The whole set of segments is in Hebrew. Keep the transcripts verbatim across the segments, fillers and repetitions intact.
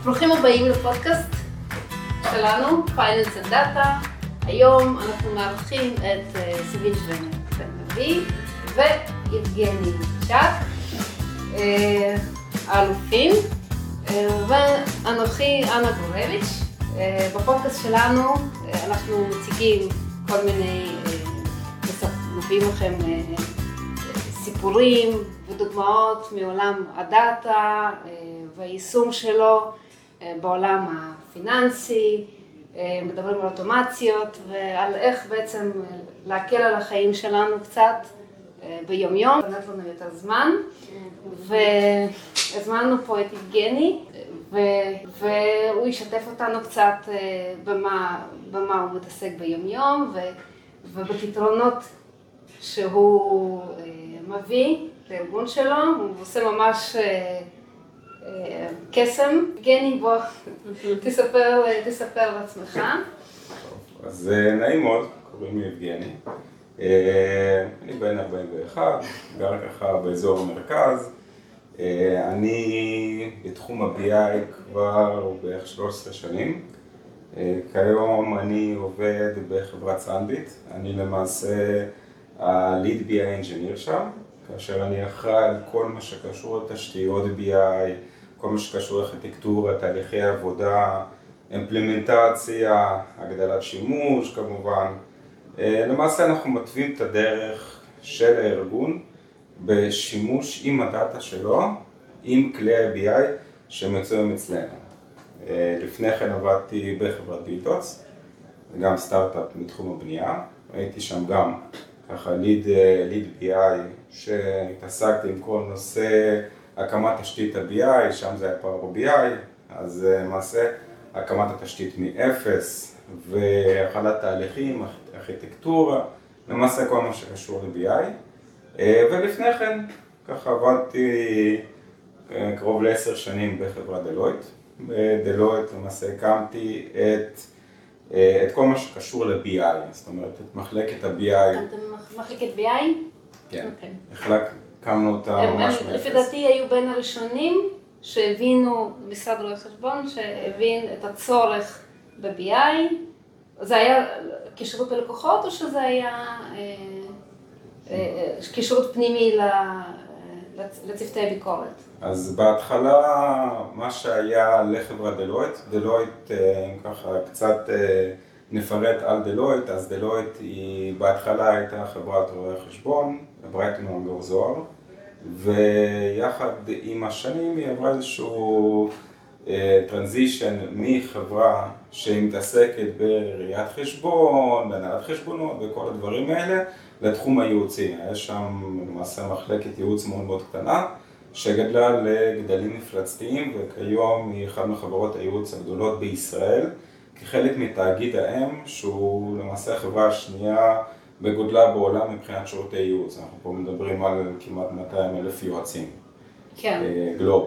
ברוכים הבאים לפודקאסט שלנו, Finance and Data. היום אנחנו מארחים את סיבית בן נביא ויבגני צ'ק, האלופים, ואנוכי אנה גורביץ'. בפודקאסט שלנו אנחנו מציגים כל מיני, מביאים לכם סיפורים ודוגמאות מעולם הדאטה והיישום שלו בעולם הפיננסי, מדברים על אוטומציות ועל איך בעצם להקל על החיים שלנו קצת ביום יום. נתנו לנו יותר זמן והזמנו פה את יבגני והוא ישתף אותנו קצת במה, במה הוא מתעסק ביום יום ובפתרונות שהוא מביא לארגון שלו. הוא עושה ממש קסם. יבגני, בוא תספר, תספר על עצמך. אז נעים מאוד, קוראים לי יבגני. אני בן ארבעים ואחת, גר ככה באזור המרכז. אני בתחום ה-בי איי כבר בערך שלוש עשרה שנים. כיום אני עובד בחברת סנביט. אני למעשה ה-Lead בי איי Engineer שם, כאשר אני אחראי על כל מה שקשור לתשתיות בי איי, כל מה שקשור לארכיטקטורה, תהליכי עבודה, אימפלמנטציה, הגדלת שימוש כמובן. למעשה אנחנו מתווים את הדרך של הארגון בשימוש עם הדאטה שלו, עם כלי ה-בי איי שמצויים אצלנו. לפני כן עבדתי בחברת ביטוץ, גם סטארט-אפ מתחום הבנייה, הייתי שם גם ככה ליד, ליד בי איי שהתעסקתי עם כל נושא הקמת תשתית ה-בי איי, שם זה היה פאוור בי איי, אז למעשה הקמת התשתית מאפס והחלת תהליכים, ארכיטקטורה, למעשה כל מה שקשור ל-בי איי. ולפני כן ככה עבדתי קרוב לעשר שנים בחברת דלויט. בדלויט למעשה הקמתי את את כל מה שקשור ל-בי איי, זאת אומרת, את מחלקת ה-בי איי. אתם מחלקת בי איי? כן, הקמנו אותה ממש מאפס. לפי דעתי היו בין הראשונים שהבינו, משרד רואי חשבון, שהבין את הצורך ב-בי איי. זה היה כשירות ללקוחות או שזה היה כשירות פנימי לצוותי ביקורת? אז בהתחלה מה שהיה לחברת דלויט, דלויט ככה קצת נפרט על דלויט, אז דלויט היא בהתחלה הייתה חברת רואי חשבון, ברייטון אנגר זוהר, ויחד עם השנים היא עברה איזשהו טרנזישן מחברה שמתעסקת בראיית חשבון, בהנהלת חשבונות וכל הדברים האלה, לתחום הייעוצי. יש שם למעשה מחלקת ייעוץ מאוד מאוד קטנה, שגדלה לגדלים מפלצתיים, וכיום היא אחת מחברות הייעוץ הגדולות בישראל, כחלק מתאגיד האם, שהוא למעשה החברה השנייה בגודלה בעולם מבחינת שירותי ייעוץ. אנחנו פה מדברים על כמעט מאתיים אלף יועצים. כן. גלובל.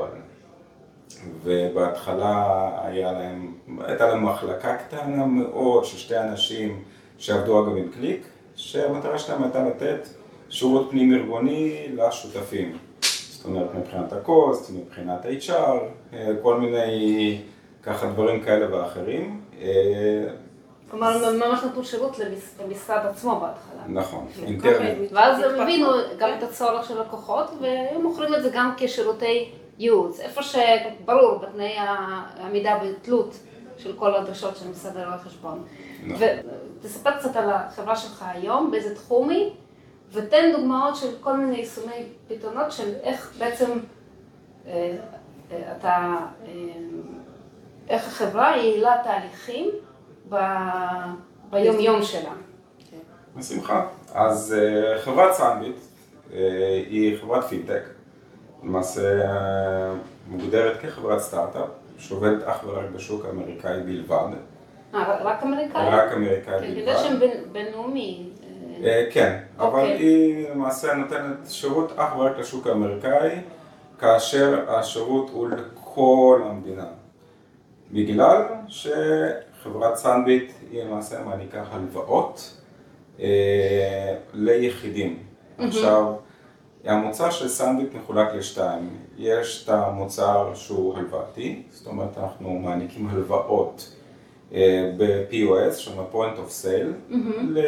ובהתחלה היה להם, הייתה להם מחלקה קטנה מאוד, של שתי אנשים שעבדו אגב עם קליק, שהמטרה שלהם הייתה לתת שירות פנים ארגוני לשותפים. זאת אומרת, מבחינת הקוסט, מבחינת ה-אייץ' אר, כל מיני ככה דברים כאלה ואחרים. כלומר, ממש נתנו שירות למשרד עצמו בהתחלה. נכון, אינטרנט. ואז הם הבינו גם את הצורך של לקוחות, והם מוכרים את זה גם כשירותי ייעוץ. איפה שברור, בתנאי העמידה בתלות של כל הדרישות של משרד רואי חשבון. ותספר קצת על החברה שלך היום, באיזה תחום היא, ותן דוגמאות של כל מיני יישומי פתרונות של איך בעצם אה, אתה, אה, איך החברה יעילה תהליכים ב, ביום יום שלה. בשמחה. אז אה, חברת סנביט אה, היא חברת פינטק, למעשה אה, מוגדרת כחברת סטארט-אפ, שעובדת אך ורק בשוק האמריקאי בלבד. אה, רק אמריקאי? רק אמריקאי בלבד. כדי שהם בינלאומי. כן, אבל היא למעשה נותנת שירות אך ורק לשוק האמריקאי, כאשר השירות הוא לכל המדינה. בגלל שחברת סנביט היא למעשה מעניקה הלוואות ליחידים. עכשיו, המוצר של סנדוויץ' מחולק לשתיים. יש את המוצר שהוא הלוואתי, זאת אומרת אנחנו מעניקים הלוואות ב-פי או אס, שזה point of sale, mm-hmm.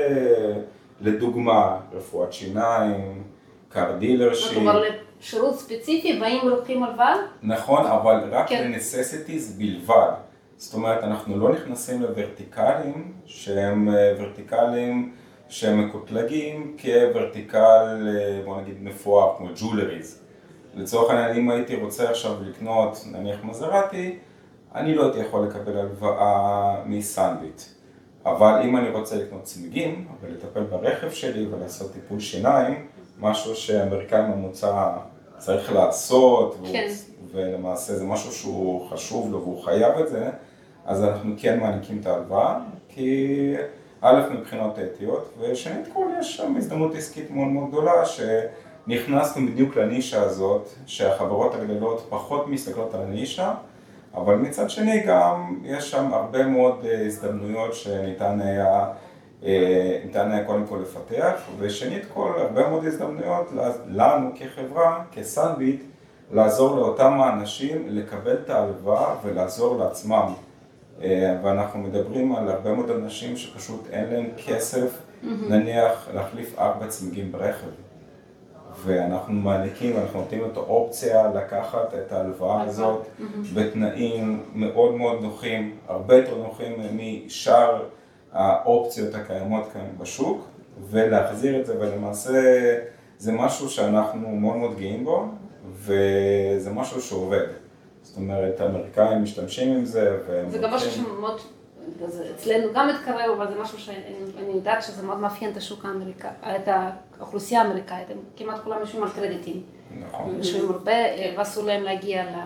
לדוגמה רפואת שיניים, car dealership. כלומר לשירות ספציפי, באים ולוקחים הלוואה? נכון, אבל רק כן. ל-necessities בלבד. זאת אומרת, אנחנו לא נכנסים לוורטיקלים שהם ורטיקלים שהם מקוטלגים כוורטיקל, בוא נגיד, מפואר, כמו ג'ולריז. לצורך העניין, אם הייתי רוצה עכשיו לקנות, נניח מזרטי, אני לא הייתי יכול לקבל הלוואה מסנדוויץ'. אבל אם אני רוצה לקנות צמיגים, ולטפל ברכב שלי ולעשות טיפול שיניים, משהו שאמריקאי ממוצע צריך לעשות, כן. ולמעשה זה משהו שהוא חשוב לו והוא חייב את זה, אז אנחנו כן מעניקים את ההלוואה, כי א' מבחינות אתיות, ושנית כל יש שם הזדמנות עסקית מאוד מאוד גדולה, שנכנסנו בדיוק לנישה הזאת, שהחברות הגדולות פחות מסתכלות על הנישה, אבל מצד שני גם יש שם הרבה מאוד הזדמנויות שניתן היה, ניתן היה קודם כל לפתח, ושנית כל הרבה מאוד הזדמנויות לנו כחברה, כסנדוויץ', לעזור לאותם האנשים לקבל את ההלוואה ולעזור לעצמם. ואנחנו מדברים על הרבה מאוד אנשים שפשוט אין להם כסף, נניח להחליף ארבע צמיגים ברכב. ואנחנו מעניקים, אנחנו נותנים את האופציה לקחת את ההלוואה הזאת בתנאים מאוד מאוד נוחים, הרבה יותר נוחים משאר האופציות הקיימות כאן בשוק, ולהחזיר את זה, ולמעשה זה משהו שאנחנו מאוד מאוד גאים בו, וזה משהו שעובד. זאת אומרת, האמריקאים משתמשים עם זה, זה גם משהו שמאוד, אצלנו גם מתקרב, אבל זה משהו שאני יודעת שזה מאוד מאפיין את השוק האמריקאי, את האוכלוסייה האמריקאית, הם כמעט כולם יושבים על קרדיטים. נכון. יושבים הרבה, ואסור להם להגיע ל...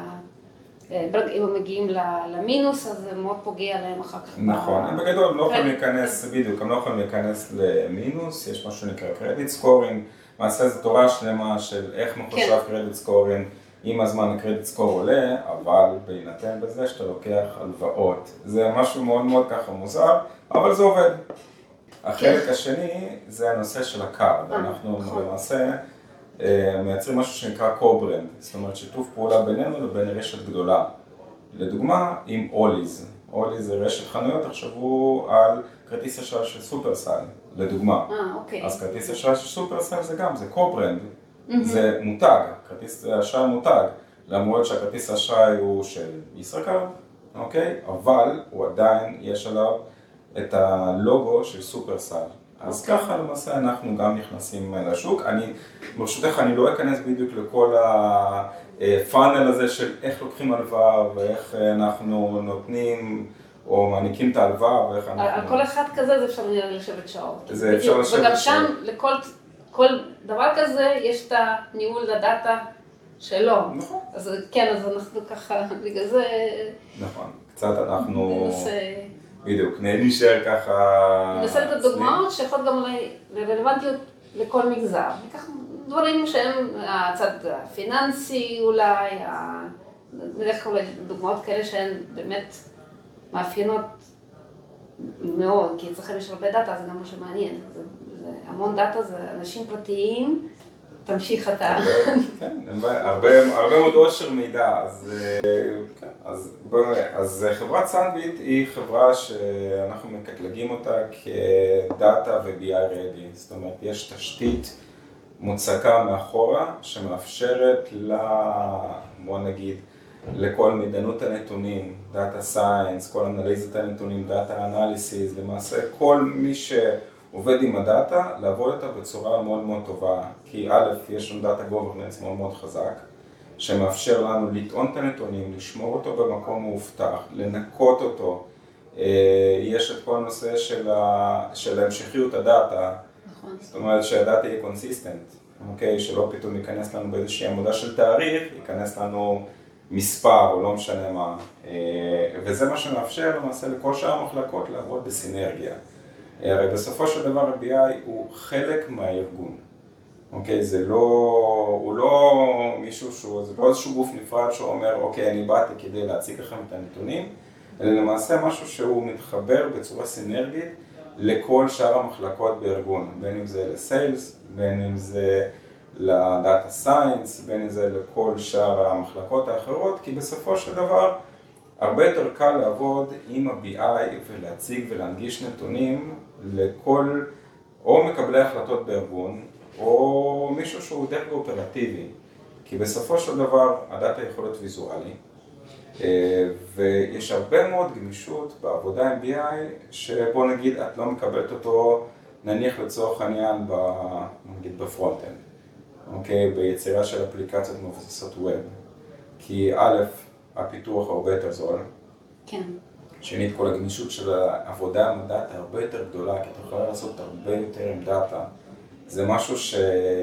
אם הם מגיעים למינוס, אז זה מאוד פוגע להם אחר כך. נכון, הם בגדול הם לא יכולים להיכנס, בדיוק, הם לא יכולים להיכנס למינוס, יש משהו שנקרא קרדיט סקורינג, מעשה זו תורה שלמה של איך מחושב קרדיט סקורינג, עם הזמן הקרדיט סקור עולה, אבל בהינתן בזה שאתה לוקח הלוואות. זה משהו מאוד מאוד ככה מוזר, אבל זה עובד. החלק השני זה הנושא של הקארד. אנחנו למעשה מייצרים משהו שנקרא קו-ברנד, זאת אומרת שיתוף פעולה בינינו לבין רשת גדולה. לדוגמה, עם אוליז. אוליז זה רשת חנויות, תחשבו על כרטיס אשראי של סופרסל, לדוגמה. אז כרטיס אשראי של סופרסל זה גם, זה קו-ברנד. זה מותג, כרטיס אשראי מותג, למרות שהכרטיס אשראי הוא של ישראכרט, אוקיי? אבל הוא עדיין, יש עליו את הלוגו של סופרסל. אז ככה למעשה אנחנו גם נכנסים לשוק. אני, ברשותך, אני לא אכנס בדיוק לכל הפאנל הזה של איך לוקחים הלוואה ואיך אנחנו נותנים או מעניקים את ההלוואה ואיך אנחנו... על כל אחד כזה זה אפשר לשבת שעות. זה אפשר לשבת שעות. וגם שם לכל... כל דבר כזה יש את הניהול לדאטה שלו. נכון. אז כן, אז אנחנו ככה, בגלל זה... נכון, קצת אנחנו... ננסה... בדיוק, נשאר ככה... ננסה את הדוגמאות שיכולות גם לרלוונטיות לכל מגזר. ניקח דברים שהם הצד הפיננסי אולי, נלך אולי דוגמאות כאלה שהן באמת מאפיינות מאוד, כי אצלכם יש הרבה דאטה, זה גם מה שמעניין. המון דאטה זה אנשים פרטיים, תמשיך אתה. כן, הרבה מאוד עושר מידע, אז חברת סנדוויץ' היא חברה שאנחנו מקטלגים אותה כדאטה ו-בי איי ready, זאת אומרת יש תשתית מוצקה מאחורה שמאפשרת לה, בוא נגיד, לכל מידענות הנתונים, דאטה סיינס, כל אנליזת הנתונים, דאטה אנליסיס, למעשה כל מי ש... עובד עם הדאטה, לעבוד אותה בצורה מאוד מאוד טובה, כי א', יש לנו דאטה גוברננס מאוד מאוד חזק, שמאפשר לנו לטעון את הנתונים, לשמור אותו במקום מאובטח, לנקות אותו, יש את כל הנושא של, ה... של המשכיות הדאטה, נכון. זאת אומרת שהדאטה יהיה קונסיסטנט, אוקיי? שלא פתאום ייכנס לנו באיזושהי עמודה של תאריך, ייכנס לנו מספר או לא משנה מה, וזה מה שמאפשר למעשה לכל שאר המחלקות לעבוד בסינרגיה. הרי בסופו של דבר ה-בי איי הוא חלק מהארגון, אוקיי? זה לא, הוא לא מישהו שהוא, זה לא איזשהו גוף נפרד שאומר, אוקיי, אני באתי כדי להציג לכם את הנתונים, אלא למעשה משהו שהוא מתחבר בצורה סינרגית לכל שאר המחלקות בארגון, בין אם זה לסיילס, בין אם זה לדאטה סיינס, בין זה לכל שאר המחלקות האחרות, כי בסופו של דבר הרבה יותר קל לעבוד עם ה-בי איי ולהציג ולהנגיש נתונים לכל או מקבלי החלטות בארגון, או מישהו שהוא דרך אופרטיבי, כי בסופו של דבר הדאטה יכול להיות ויזואלי, ויש הרבה מאוד גמישות בעבודה עם בי איי, שבוא נגיד את לא מקבלת אותו, נניח לצורך העניין נגיד בפרונט-אנד, אוקיי, ביצירה של אפליקציות מבוססות ווב, כי א', הפיתוח הרבה יותר זול, כן. שנית, כל הגמישות של העבודה עם דאטה הרבה יותר גדולה, כי אתה יכולה לעשות הרבה יותר עם דאטה. זה משהו ש...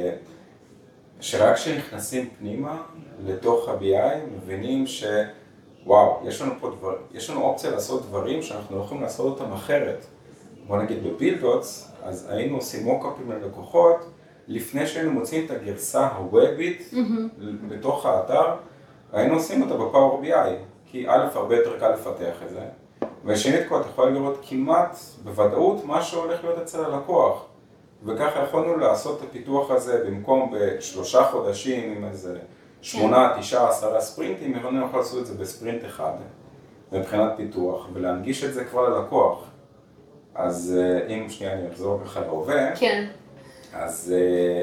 שרק כשנכנסים פנימה לתוך ה-בי איי, מבינים שוואו, יש לנו פה דבר... יש לנו אופציה לעשות דברים שאנחנו לא יכולים לעשות אותם אחרת. בוא נגיד בבילדוטס, אז היינו עושים מוקאפים ללקוחות, לפני שהיינו מוצאים את הגרסה הוובית mm-hmm. בתוך האתר, היינו עושים אותה בפאוור בי איי, כי א', הרבה יותר קל לפתח את זה, ושנית כל, אתה יכול לראות כמעט בוודאות מה שהולך להיות אצל הלקוח, וככה יכולנו לעשות את הפיתוח הזה במקום בשלושה חודשים עם איזה שמונה, תשעה, עשרה ספרינטים, יכולנו יכול לעשות את זה בספרינט אחד, מבחינת פיתוח, ולהנגיש את זה כבר ללקוח. אז אם שנייה אני אחזור ככה להווה, כן. אז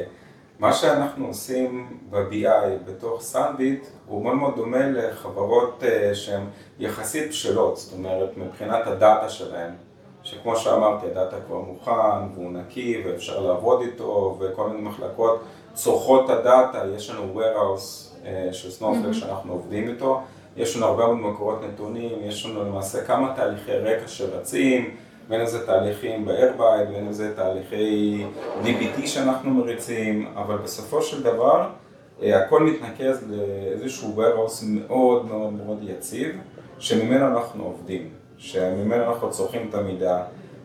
מה שאנחנו עושים ב-בי איי בתוך סנביט הוא מאוד מאוד דומה לחברות שהן יחסית בשלות, זאת אומרת מבחינת הדאטה שלהן, שכמו שאמרתי הדאטה כבר מוכן והוא נקי ואפשר לעבוד איתו וכל מיני מחלקות צורכות הדאטה, יש לנו warehouse של סנופלייק שאנחנו עובדים איתו, יש לנו הרבה מאוד מקורות נתונים, יש לנו למעשה כמה תהליכי רקע שרצים, בין איזה תהליכים ב-Airbite, בין איזה תהליכי די בי טי שאנחנו מריצים, אבל בסופו של דבר הכל מתנקז לאיזשהו warehouse מאוד מאוד מאוד יציב, שממנו אנחנו עובדים, שממנו אנחנו צורכים את המידע,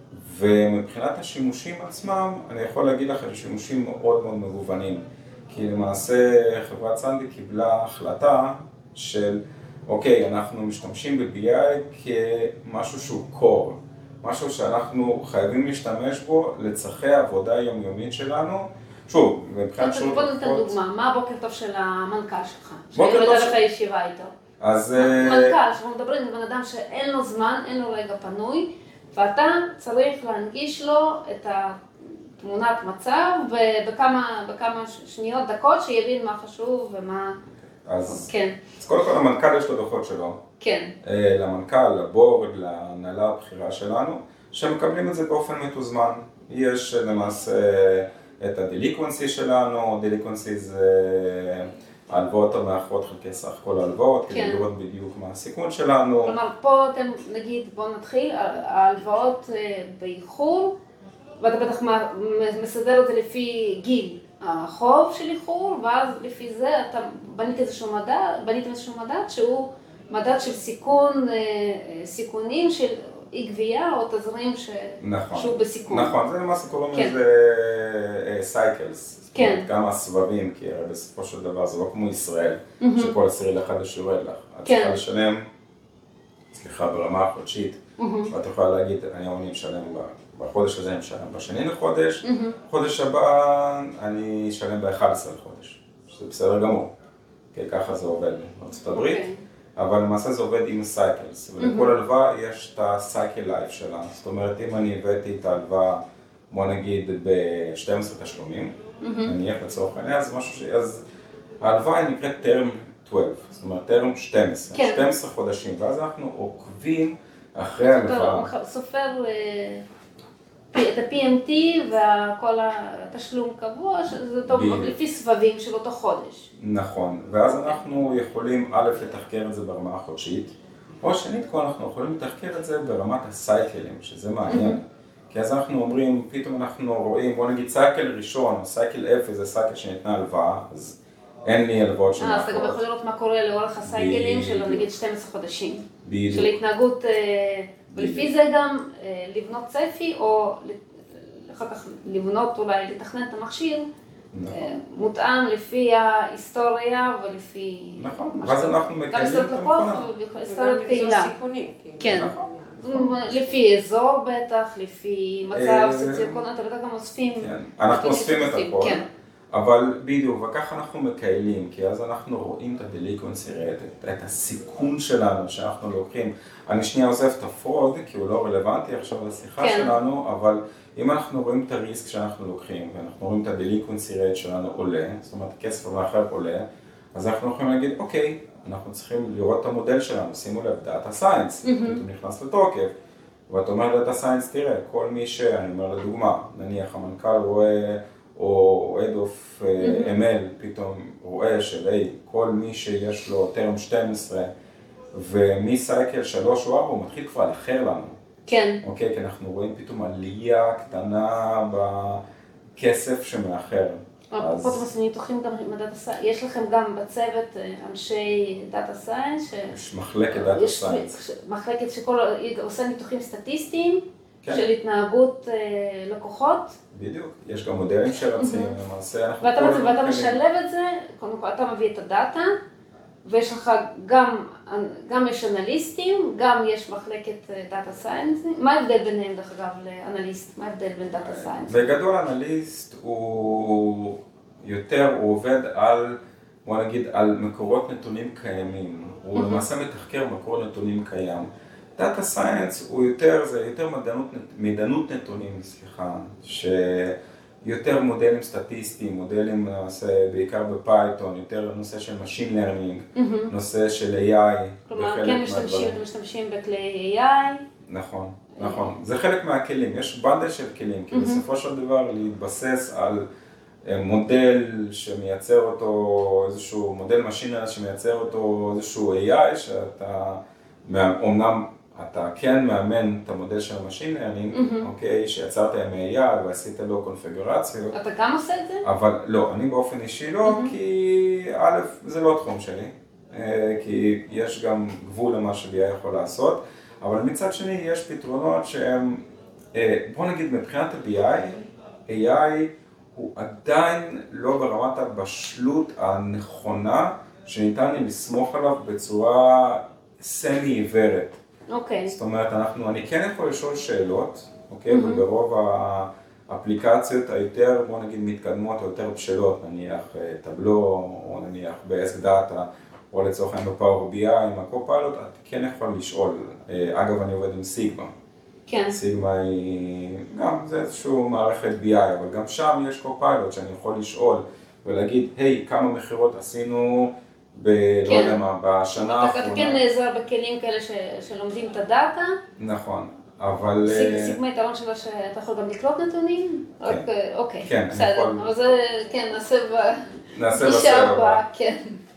ומבחינת השימושים עצמם, אני יכול להגיד לך שימושים מאוד מאוד מגוונים, כי למעשה חברת סנדי קיבלה החלטה של, אוקיי, אנחנו משתמשים ב-בי איי כמשהו שהוא core, משהו שאנחנו חייבים להשתמש בו לצרכי העבודה היומיומית שלנו. שוב, מבחינת שוב... בוא ניתן דוגמה, מה הבוקר טוב של המנכ"ל שלך? בוקר טוב שאני של... לך ישיבה איתו. אז... מנכ"ל, שאנחנו מדברים עם בן אדם שאין לו זמן, אין לו רגע פנוי, ואתה צריך להנגיש לו את התמונת מצב, ובכמה בכמה שניות, דקות, שיבין מה חשוב ומה... אז... כן. אז קודם כל המנכ"ל יש לו דוחות שלו. כן. למנכ"ל, לבורד, להנהלה הבחירה שלנו, שמקבלים את זה באופן מתוזמן. יש למעשה את הדליקוונסי שלנו, דליקוונסי זה ההלוואות המאחרות חלקי סך כל ההלוואות, כן. כדי לראות בדיוק מה הסיכון שלנו. כלומר, פה אתם נגיד, בואו נתחיל, ההלוואות באיחור, ואתה בטח מסדר את זה לפי גיל החוב של איחור, ואז לפי זה אתה בנית איזשהו מדד, בנית איזשהו מדד שהוא מדד של סיכון, סיכונים של אי גבייה או תזרים ש... נכון, שהוא בסיכון. נכון, זה למעשה קוראים כן. לזה סייקלס, כן. כמה סבבים, כי בסופו של דבר זה לא כמו ישראל, mm-hmm. שכל עשירי לאחד ישורד לך. את כן. צריכה לשלם, סליחה, ברמה החודשית, mm-hmm. ואת יכולה להגיד, אני היום אני משלם בחודש הזה, אני משלם בשני לחודש, mm-hmm. חודש הבא אני אשלם ב-אחד עשר לחודש, שזה בסדר גמור, כי ככה זה עובד בארצות הברית. Okay. אבל למעשה זה עובד עם סייקלס, ולכל הלוואה יש את הסייקל לייף שלה. זאת אומרת, אם אני הבאתי את ההלוואה, בוא נגיד, ב-שנים עשר תשלומים, נניח לצורך העניין, אז משהו ש... אז ההלוואה היא נקראת טרם שתים עשרה, זאת אומרת, טרם שתים עשרה, כן. שנים עשר חודשים, ואז אנחנו עוקבים אחרי ההלוואה. סופר את ה-פי אם טי וכל התשלום קבוע, שזה טוב לפי סבבים של אותו חודש. נכון, ואז אנחנו יכולים א' לתחקר את זה ברמה החודשית, או שנית כל אנחנו יכולים לתחקר את זה ברמת הסייקלים, שזה מעניין. כי אז אנחנו אומרים, פתאום אנחנו רואים, בוא נגיד סייקל ראשון, או סייקל אפס, זה סייקל שניתנה הלוואה, אז אין לי הלוואות של אה, אז אתה גם יכול לראות מה קורה לאורך הסייקלים של נגיד שנים עשר חודשים. של התנהגות, ולפי זה גם לבנות צפי, או אחר כך לבנות אולי, לתכנן את המכשיר, מותאם לפי ההיסטוריה ולפי... נכון, ואז אנחנו מקיימים את המכונה. גם היסטוריות קהילה. כן. לפי אזור בטח, לפי מצב סוציו-אקונומי, אתה בטח גם אוספים. אנחנו אוספים את הכל, אבל בדיוק, וככה אנחנו מקיילים, כי אז אנחנו רואים את הדליקונסי רייט, את, את הסיכון שלנו שאנחנו לוקחים. אני שנייה עוזב את הפרוד, כי הוא לא רלוונטי עכשיו לשיחה כן. שלנו, אבל אם אנחנו רואים את הריסק שאנחנו לוקחים, ואנחנו רואים את הדליקונסי רייט שלנו עולה, זאת אומרת, הכסף המאחר עולה, אז אנחנו יכולים להגיד, אוקיי, אנחנו צריכים לראות את המודל שלנו, שימו לב, דאטה סיינס, פתאום נכנס לתוקף, ואת אומרת דאטה סיינס, תראה, כל מי שאני אומר לדוגמה, נניח המנכ"ל רואה, או Head of אם אל פתאום רואה של, היי, כל מי שיש לו טרם שתים עשרה, ומסייקל שלוש או ארבע, הוא מתחיל כבר לאחר לנו. כן. אוקיי, כי אנחנו רואים פתאום עלייה קטנה בכסף שמאחר. אפרופו ניתוחים גם עם הדאטה סיינס, יש לכם גם בצוות אנשי דאטה סיינס, יש מחלקת דאטה סיינס. מחלקת שכל עושה ניתוחים סטטיסטיים של התנהגות לקוחות. בדיוק, יש גם מודלים שרצים, למעשה אנחנו... ואתה משלב את זה, קודם כל אתה מביא את הדאטה, ויש לך גם, גם יש אנליסטים, גם יש מחלקת דאטה סיינס. מה ההבדל ביניהם, דרך אגב, לאנליסט? מה ההבדל בין דאטה סיינס? בגדול, אנליסט הוא יותר, הוא עובד על, בוא נגיד, על מקורות נתונים קיימים. הוא למעשה מתחקר מקור נתונים קיים. דאטה סיינס הוא יותר, זה יותר מדענות, מדענות נתונים, סליחה, ש... יותר מודלים סטטיסטיים, מודלים נעשה בעיקר בפייתון, יותר נושא של Machine Learning, mm-hmm. נושא של איי איי. כלומר, כן משתמשים, אתם משתמשים בכלי איי איי. נכון, נכון. זה חלק מהכלים, יש בנדל של כלים, כי mm-hmm. בסופו של דבר להתבסס על מודל שמייצר אותו, איזשהו מודל Machine Learning שמייצר אותו איזשהו איי איי, שאתה, אומנם, אתה כן מאמן את המודל של המשין לרנינג, אוקיי, שיצרת עם איי איי ועשית לו קונפיגורציות. אתה גם עושה את זה? אבל לא, אני באופן אישי לא, כי א', זה לא תחום שלי, כי יש גם גבול למה ש-בי איי יכול לעשות, אבל מצד שני יש פתרונות שהם, בוא נגיד מבחינת ה-בי איי, איי איי הוא עדיין לא ברמת הבשלות הנכונה, שניתן לי לסמוך עליו בצורה סמי עיוורת. אוקיי. זאת אומרת, אנחנו, אני כן יכול לשאול שאלות, אוקיי? Mm-hmm. וברוב האפליקציות היותר, בוא נגיד, מתקדמות או יותר בשלות, נניח טבלו, או נניח ב-Ask Data, או לצורך העניין בפאוור בי איי, עם הקו-פיילוט, את כן יכול לשאול. אגב, אני עובד עם סיגמה. כן. סיגמה היא, גם זה איזשהו מערכת בי איי, אבל גם שם יש קו-פיילוט שאני יכול לשאול ולהגיד, היי, כמה מחירות עשינו, ב... לא יודע מה, בשנה האחרונה. אתה כן נעזר בכלים כאלה שלומדים את הדאטה. נכון, אבל... סיגמה יתרון שלו שאתה יכול גם לקלוט נתונים? כן. אוקיי, כן, בסדר. אבל זה, כן, נעשה ב... נעשה בסדר הבא. כן.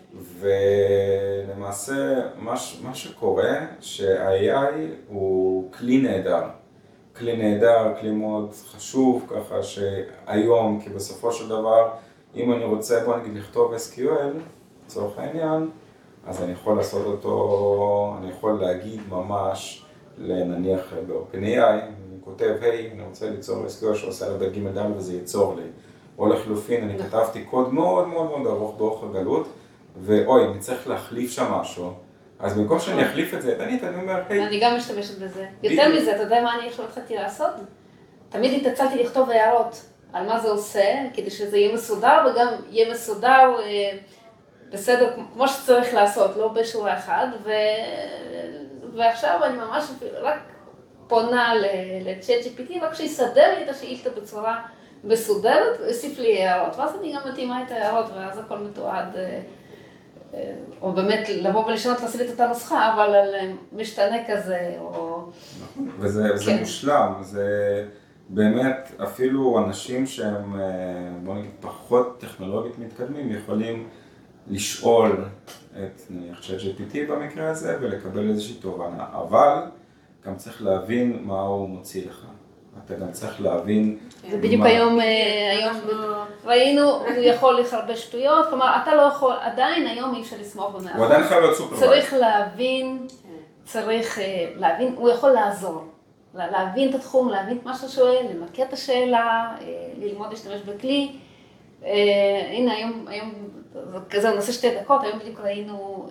ולמעשה, מה שקורה, שה-איי איי הוא כלי נהדר. כלי נהדר, כלי מאוד חשוב, ככה שהיום, כי בסופו של דבר, אם אני רוצה, בוא נגיד, לכתוב אס קיו אל, לצורך העניין, אז אני יכול לעשות אותו, אני יכול להגיד ממש, לנניח ב-OpenAI, אני כותב, היי, אני רוצה ליצור אס קיו אל שעושה לבית ג' ד' וזה ייצור לי. או לחלופין, אני כתבתי קוד מאוד מאוד מאוד ארוך באורך הגלות, ואוי, אני צריך להחליף שם משהו. אז במקום שאני אחליף את זה, דנית, אני אומר, היי. אני גם משתמשת בזה. יותר מזה, אתה יודע מה אני עכשיו התחלתי לעשות? תמיד התעצלתי לכתוב הערות על מה זה עושה, כדי שזה יהיה מסודר, וגם יהיה מסודר בסדר, כמו שצריך לעשות, לא בשורה אחד, ו... ועכשיו אני ממש רק פונה ל-צ'אט ג'י פי טי, רק שיסדר לי את השאילתה בצורה מסודרת, ויוסיף לי הערות, ואז אני גם מתאימה את ההערות, ואז הכל מתועד, או באמת לבוא ולשנות, לשים את אותה נוסחה, אבל על משתנה כזה, או... וזה כן. מושלם, זה באמת, אפילו אנשים שהם, בוא נגיד, פחות טכנולוגית מתקדמים, יכולים לשאול את נניח צ'אט ג'י פי טי במקרה הזה ולקבל איזושהי תובנה, אבל גם צריך להבין מה הוא מוציא לך. אתה גם צריך להבין... זה בדיוק היום, היום ראינו, הוא יכול לחרבש שטויות, כלומר, אתה לא יכול, עדיין היום אי אפשר לסמוך במאה. הוא עדיין יכול להיות סופר. צריך להבין, צריך להבין, הוא יכול לעזור. להבין את התחום, להבין את מה שאתה שואל, למקד את השאלה, ללמוד להשתמש בכלי. הנה, היום, היום, כזה נושא שתי דקות, היום בדיוק ראינו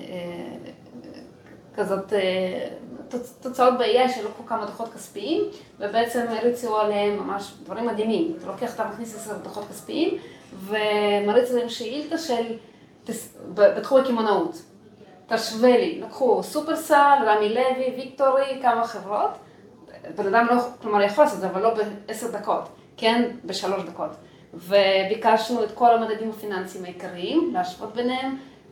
כזאת תוצאות ב-איי איי שלקחו כמה דוחות כספיים, ובעצם הריצו עליהם ממש דברים מדהימים. אתה לוקח, אתה מכניס עשר דוחות כספיים, ומריץ להם שאילתה של, בתחום הקמעונאות. תשווה לי, לקחו סופרסל, רמי לוי, ויקטורי, כמה חברות. בן אדם לא, כלומר יכול לעשות את זה, אבל לא בעשר דקות, כן? בשלוש דקות. וביקשנו את כל המדדים הפיננסיים העיקריים, להשוות ביניהם,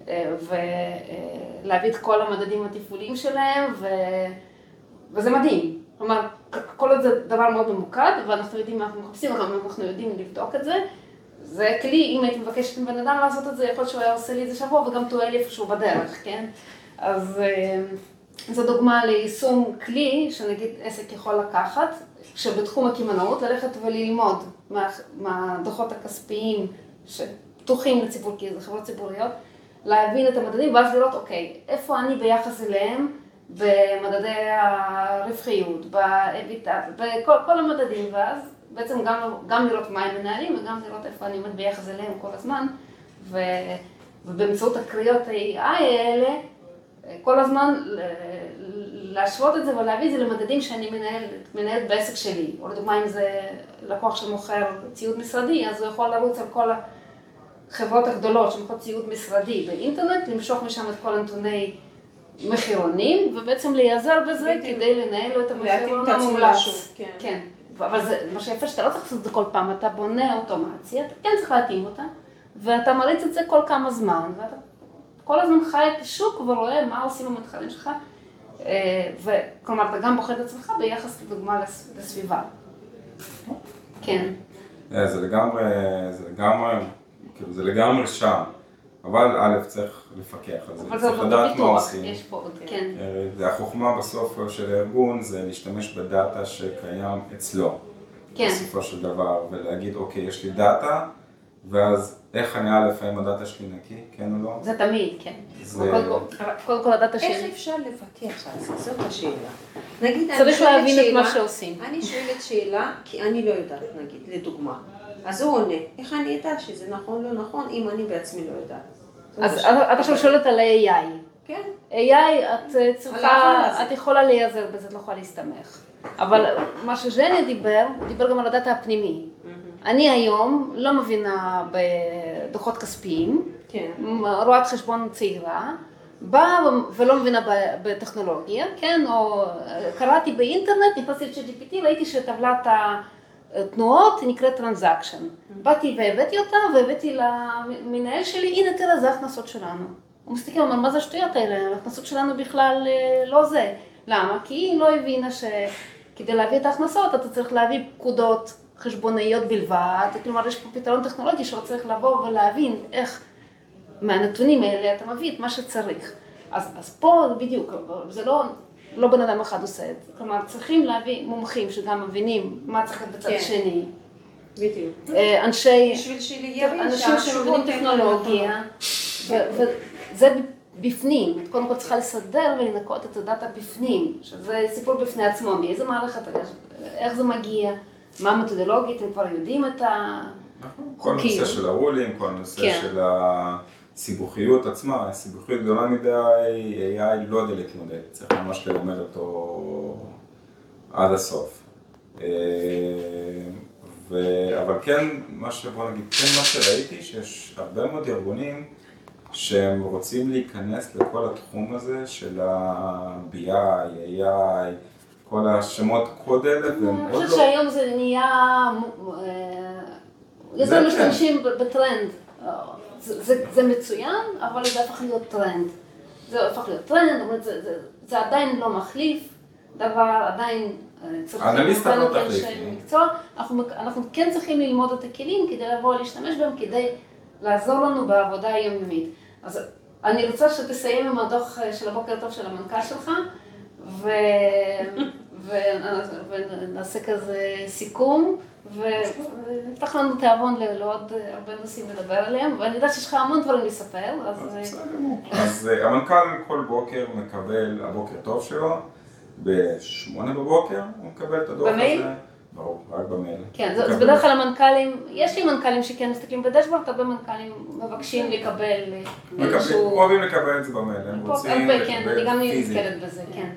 ולהביא את כל המדדים התפעוליים שלהם, ו... וזה מדהים. כלומר, כל זה דבר מאוד ממוקד, ואנחנו יודעים מה אנחנו מחפשים, אנחנו יודעים לבדוק את זה. זה כלי, אם הייתי מבקשת מבן אדם לעשות את זה, יכול להיות שהוא היה עושה לי את זה שבוע, וגם טועה לי איפשהו בדרך, כן? אז זו דוגמה ליישום כלי, שנגיד עסק יכול לקחת, שבתחום הקמעונאות, ללכת וללמוד מה, מהדוחות הכספיים שפתוחים לציבור, כי זה חברות ציבוריות, להבין את המדדים, ואז לראות, אוקיי, איפה אני ביחס אליהם, במדדי הרווחיות, באביטה, בכל כל המדדים, ואז בעצם גם, גם לראות מה הם מנהלים, וגם לראות איפה אני עומד ביחס אליהם כל הזמן, ו, ובאמצעות הקריאות ה-איי איי האלה, כל הזמן להשוות את זה ולהביא את זה למדדים שאני מנהל, מנהלת בעסק שלי. או לדוגמה, אם זה לקוח שמוכר ציוד משרדי, אז הוא יכול לרוץ על כל החברות הגדולות שמוכרות ציוד משרדי באינטרנט, למשוך משם את כל הנתוני מחירונים, ובעצם להיעזר בזה כדי לנהל לו את המחירון המומלץ. כן. כן. אבל זה, מה שיפה שאתה לא צריך לעשות את זה כל פעם, אתה בונה אוטומציה, אתה כן צריך להתאים אותה, ואתה מריץ את זה כל כמה זמן, ואתה כל הזמן חי את השוק ורואה מה עושים המתחרים שלך, וכלומר, אתה גם בוחר את עצמך ביחס לדוגמה לסביבה. כן. זה לגמרי, זה לגמרי, כאילו זה לגמרי שם, אבל א' צריך לפקח על זה, צריך לדעת מה עושים. יש פה עוד, כן. החוכמה בסוף של הארגון זה להשתמש בדאטה שקיים אצלו. כן. בסופו של דבר, ולהגיד, אוקיי, יש לי דאטה, ואז איך אני א', האם הדאטה שלי נקי, כן או לא? זה תמיד, כן. קודם כל הדאטה שלי. איך אפשר לפקח על זה? זאת השאלה. נגיד, צריך להבין את מה שעושים. אני שואלת שאלה, כי אני לא יודעת, נגיד, לדוגמה. אז הוא עונה, איך אני אדע שזה נכון, לא נכון, אם אני בעצמי לא יודעת. אז את עכשיו שואלת על איי איי. כן. איי איי, את צריכה, את יכולה להיעזר בזה, את לא יכולה להסתמך. אבל מה שז'ניה דיבר, הוא דיבר גם על הדאטה הפנימי. אני היום לא מבינה בדוחות כספיים, כן. רואת חשבון צעירה, באה ולא מבינה בטכנולוגיה, כן, או קראתי באינטרנט, נכנסתי ל-צ'אט ג'י פי טי, ראיתי שטבלת התנועות נקראת טרנזקשן. באתי והבאתי אותה, והבאתי למנהל שלי, הנה תראה, זה ההכנסות שלנו. הוא מסתכל, אומר, מה זה השטויות האלה? ההכנסות שלנו בכלל לא זה. למה? כי היא לא הבינה שכדי להביא את ההכנסות, אתה צריך להביא פקודות חשבונאיות בלבד, כלומר יש פה פתרון טכנולוגי שצריך לבוא ולהבין איך מהנתונים האלה אתה מביא את מה שצריך. אז, אז פה בדיוק, זה לא, לא בן אדם אחד עושה את זה, כלומר צריכים להביא מומחים שגם מבינים מה צריך בצד כן. שני. בדיוק. אנשי, בשביל שיהיה אנשים שמבינים טכנולוגיה, וזה בפנים, את קודם כל צריכה לסדר ולנקות את הדאטה בפנים, שזה סיפור בפני עצמו, מאיזה מערכת, איך זה מגיע. מה המתודולוגית, הם כבר יודעים את החוקים. כל נושא של הרולים, כל נושא כן. של הסיבוכיות עצמה, הסיבוכיות גדולה מדי, איי איי לא יודע להתמודד, צריך ממש ללמד אותו עד הסוף. ו... אבל כן, מה שבוא נגיד, כן מה שראיתי, שיש הרבה מאוד ארגונים שהם רוצים להיכנס לכל התחום הזה של ה-בי איי, איי איי, כל השמות קוד האלה, והם עוד לא... אני חושבת שהיום זה נהיה... יותר משתמשים בטרנד. זה מצוין, אבל זה הפך להיות טרנד. זה הפך להיות טרנד, זה עדיין לא מחליף דבר, עדיין צריכים... אנליסטה לא תחליף. אנחנו כן צריכים ללמוד את הכלים כדי לבוא ולהשתמש בהם, כדי לעזור לנו בעבודה היומיומית. אז אני רוצה שתסיים עם הדוח של הבוקר טוב של המנכ"ל שלך, ו... ונעשה כזה סיכום, ונפתח לנו תיאבון לעוד הרבה נושאים לדבר עליהם, ואני יודעת שיש לך המון דברים לספר, אז... אז המנכ"ל כל בוקר מקבל הבוקר טוב שלו, בשמונה בבוקר הוא מקבל את הדוח הזה. במייל? ברור, רק במייל. כן, אז בדרך כלל המנכ"לים, יש לי מנכ"לים שכן מסתכלים בדשבורד, הרבה מנכ"לים מבקשים לקבל איזשהו... אוהבים לקבל את זה במייל, הם רוצים לקבל פיזית. כן, אני גם נזכרת בזה, כן.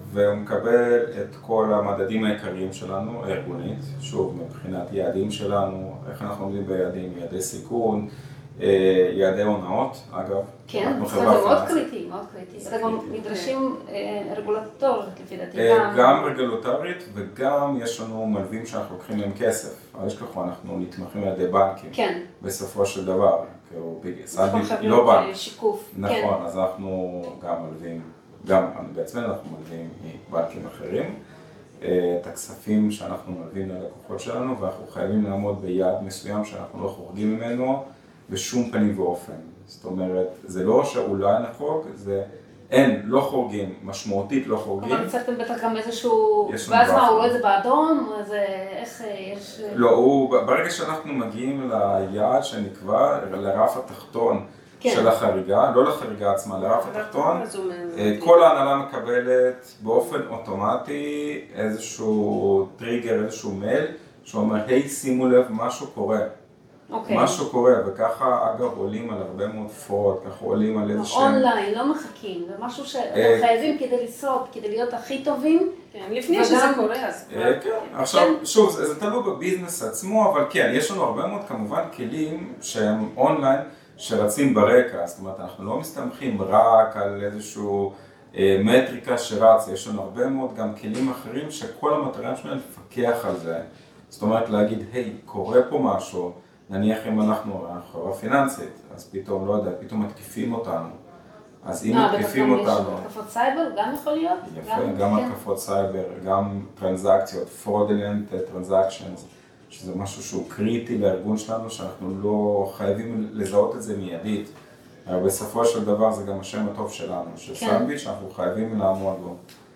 והוא מקבל את כל המדדים העיקריים שלנו, הארגונית, שוב, מבחינת יעדים שלנו, איך אנחנו עומדים ביעדים, יעדי סיכון, יעדי הונאות, אגב. כן, זה מאוד קריטי, מאוד קריטי. זה גם נדרשים רגולטורית, לפי דעתי. גם רגולטורית, וגם יש לנו מלווים שאנחנו לוקחים להם כסף. אבל יש ככה, אנחנו נתמכים על ידי בנקים. כן. בסופו של דבר. נכון, חייבים להיות שיקוף. נכון, אז אנחנו גם מלווים, גם בעצמנו אנחנו מלווים מבנקים אחרים. את הכספים שאנחנו מלווים ללקוחות שלנו, ואנחנו חייבים לעמוד ביעד מסוים שאנחנו לא חורגים ממנו בשום פנים ואופן. זאת אומרת, זה לא שאולי נחוג, זה אין, לא חורגים, משמעותית לא חורגים. אבל הצלתם בטח גם איזשהו, ואז מה, הוא רואה את זה באדום? אז איך יש... לא, הוא, ברגע שאנחנו מגיעים ליעד שנקבע, לרף התחתון של החריגה, לא לחריגה עצמה, לרף התחתון, כל ההנהלה מקבלת באופן אוטומטי איזשהו טריגר, איזשהו מייל, שאומר, היי, שימו לב, משהו קורה. Okay. משהו קורה, וככה אגב עולים על הרבה מאוד פורות, ככה עולים על איזה שהם... אונליין, לא מחכים, זה משהו שאתם חייבים כדי לשרוד, כדי להיות הכי טובים. כן, לפני שזה קורה, אז... כן, עכשיו, שוב, זה תלוי בביזנס עצמו, אבל כן, יש לנו הרבה מאוד כמובן כלים שהם אונליין, שרצים ברקע, זאת אומרת, אנחנו לא מסתמכים רק על איזשהו מטריקה שרץ, יש לנו הרבה מאוד גם כלים אחרים שכל המטרה שלנו לפקח על זה. זאת אומרת, להגיד, היי, קורה פה משהו, נניח אם אנחנו, אנחנו חברה פיננסית, אז פתאום, לא יודע, פתאום מתקיפים אותנו. אז אם מתקיפים אותנו... יש התקפות סייבר, גם יכול להיות? יפה, גם התקפות סייבר, גם טרנזקציות, fraudulent transactions, שזה משהו שהוא קריטי לארגון שלנו, שאנחנו לא חייבים לזהות את זה מיידית. אבל בסופו של דבר זה גם השם הטוב שלנו, שסנדוויץ' שאנחנו חייבים לעמוד בו.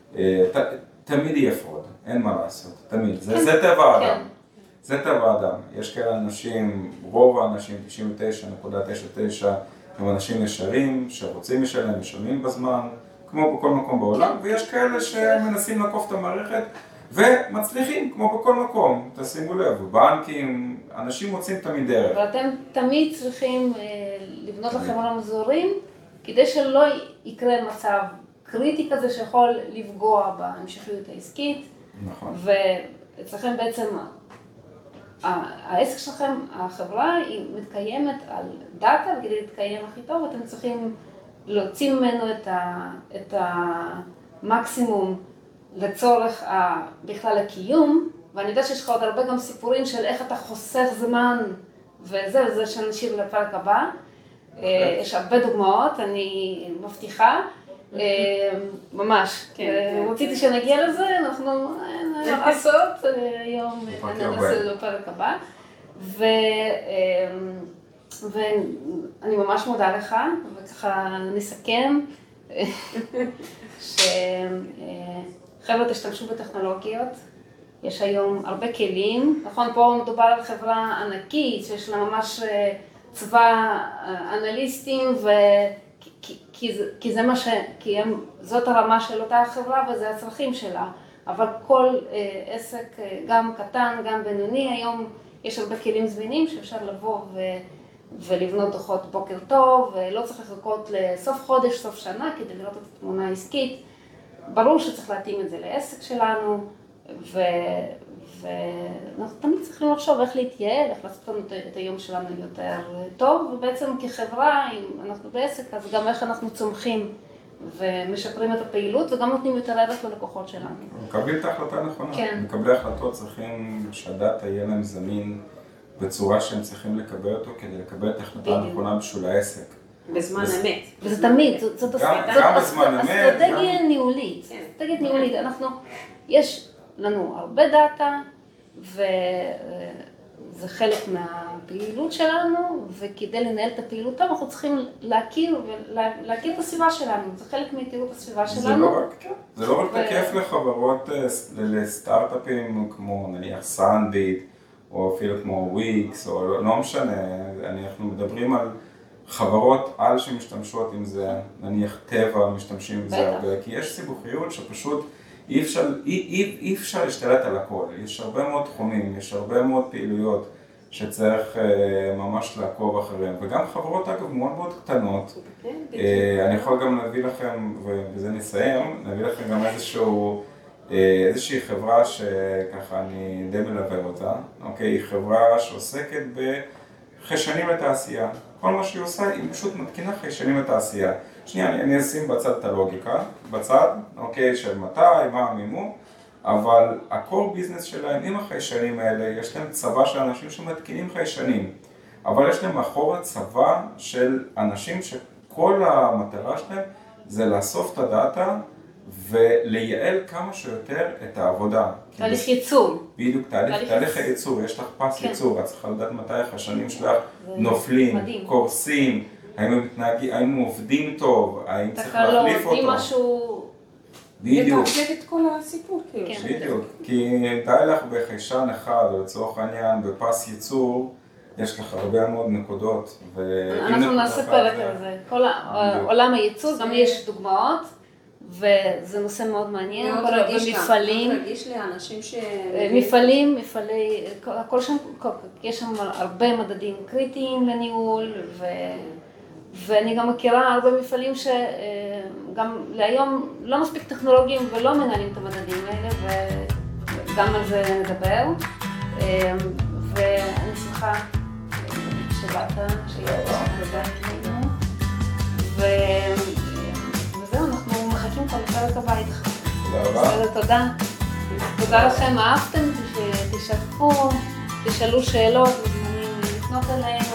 תמיד יהיה פרוד, אין מה לעשות, תמיד. זה טבע האדם. זה טבע האדם. יש כאלה אנשים, רוב האנשים, תשעים ותשע נקודה תשעים ותשע, הם אנשים ישרים, שרוצים לשלם, משלמים בזמן, כמו בכל מקום בעולם, ויש כאלה שמנסים לעקוף את המערכת, ומצליחים, כמו בכל מקום. תשימו לב, בנקים, אנשים מוצאים תמיד דרך. ואתם תמיד צריכים לבנות לכם על המזורים, כדי שלא יקרה מצב קריטי כזה שיכול לפגוע בהמשכיות העסקית. נכון. ואצלכם בעצם... העסק שלכם, החברה, היא מתקיימת על דאטה, וכדי להתקיים הכי טוב, אתם צריכים להוציא ממנו את, ה, את המקסימום לצורך ה, בכלל הקיום, ואני יודעת שיש לך עוד הרבה גם סיפורים של איך אתה חוסך זמן, וזה, וזה שנשאיר לפרק הבא. יש הרבה דוגמאות, אני מבטיחה. ממש, רציתי שנגיע לזה, אנחנו נעשות היום, ננסה בפרק הבא, ואני ממש מודה לך, וככה נסכם, שחבר'ה תשתמשו בטכנולוגיות, יש היום הרבה כלים, נכון, פה מדובר על חברה ענקית, שיש לה ממש צבא אנליסטים, ו... כי, כי, זה, כי זה מה ש... כי הם, זאת הרמה של אותה החברה וזה הצרכים שלה. אבל כל אה, עסק, אה, גם קטן, גם בינוני, היום יש הרבה כלים זמינים שאפשר לבוא ו, ולבנות דוחות בוקר טוב, ולא צריך לחכות לסוף חודש, סוף שנה, כדי לראות את התמונה העסקית. ברור שצריך להתאים את זה לעסק שלנו, ו... ואנחנו תמיד צריכים לחשוב איך להתייעל, איך לעשות לנו את היום שלנו יותר טוב, ובעצם כחברה, אם אנחנו בעסק, אז גם איך אנחנו צומחים ומשפרים את הפעילות, וגם נותנים יותר ערך ללקוחות שלנו. מקבלים את ההחלטה הנכונה. כן. מקבלי החלטות צריכים שהדאטה יהיה להם זמין בצורה שהם צריכים לקבל אותו, כדי לקבל את ההחלטה הנכונה בשביל העסק. בזמן אמת. וזה תמיד, זאת אסטרטגיה ניהולית. אסטרטגיה ניהולית, אנחנו, יש לנו הרבה דאטה, וזה חלק מהפעילות שלנו, וכדי לנהל את הפעילות טוב, אנחנו צריכים להכיר ולהכיר את הסביבה שלנו. זה חלק מהכירות הסביבה שלנו. זה לא רק תקף לחברות, לסטארט-אפים כמו נניח סנדוויץ', או אפילו כמו וויקס, או לא משנה, אנחנו מדברים על חברות על שמשתמשות עם זה, נניח טבע משתמשים עם זה הרבה, כי יש סיבוכיות שפשוט אי אפשר, אי, אי, אי אפשר להשתלט על הכל, יש הרבה מאוד תחומים, יש הרבה מאוד פעילויות שצריך ממש לעקוב אחריהם, וגם חברות אגב מאוד מאוד קטנות. אני יכול גם להביא לכם, ובזה נסיים, להביא לכם גם איזשהו, איזושהי חברה שככה אני די מלווה אותה, אוקיי? היא חברה שעוסקת בחיישנים לתעשייה. כל מה שהיא עושה, היא פשוט מתקינה חיישנים לתעשייה. שנייה, אני, אני אשים בצד את הלוגיקה, בצד, אוקיי, של מתי, מה המימו, אבל הקור ביזנס שלהם עם החיישנים האלה, יש להם צבא של אנשים שמתקינים חיישנים, אבל יש להם מאחורי צבא של אנשים שכל המטרה שלהם זה לאסוף את הדאטה ולייעל כמה שיותר את העבודה. תהליך ייצור. בדיוק, תהליך, תהליך הייצור, יש לך פס כן. ייצור, את צריכה לדעת מתי החיישנים שלך נופלים, מדהים. קורסים, האם הם מתנהגים, האם הם עובדים טוב, האם צריך להחליף אותו. משהו... בדיוק. לתקלט את כל הסיפור. כן. בדיוק, כי די לך בחיישן אחד, או לצורך העניין, בפס ייצור, יש לך הרבה מאוד נקודות. אנחנו נעשה פרק על זה. כל עולם הייצור, גם יש דוגמאות, וזה נושא מאוד מעניין. מאוד רגיש גם, מאוד רגיש לאנשים ש... מפעלים, מפעלי, הכל שם, יש שם הרבה מדדים קריטיים לניהול, ו... ואני גם מכירה הרבה מפעלים שגם להיום לא מספיק טכנולוגיים ולא מנהלים את המדדים האלה, וגם על זה נדבר. ואני שמחה שבאת, שיהיה לדעת לנו. וזהו, אנחנו מחכים פה לפרק הבא איתך. תודה רבה. תודה. תודה לכם, אהבתם, שתשתפו, תשאלו שאלות, מוזמנים לפנות אליהם.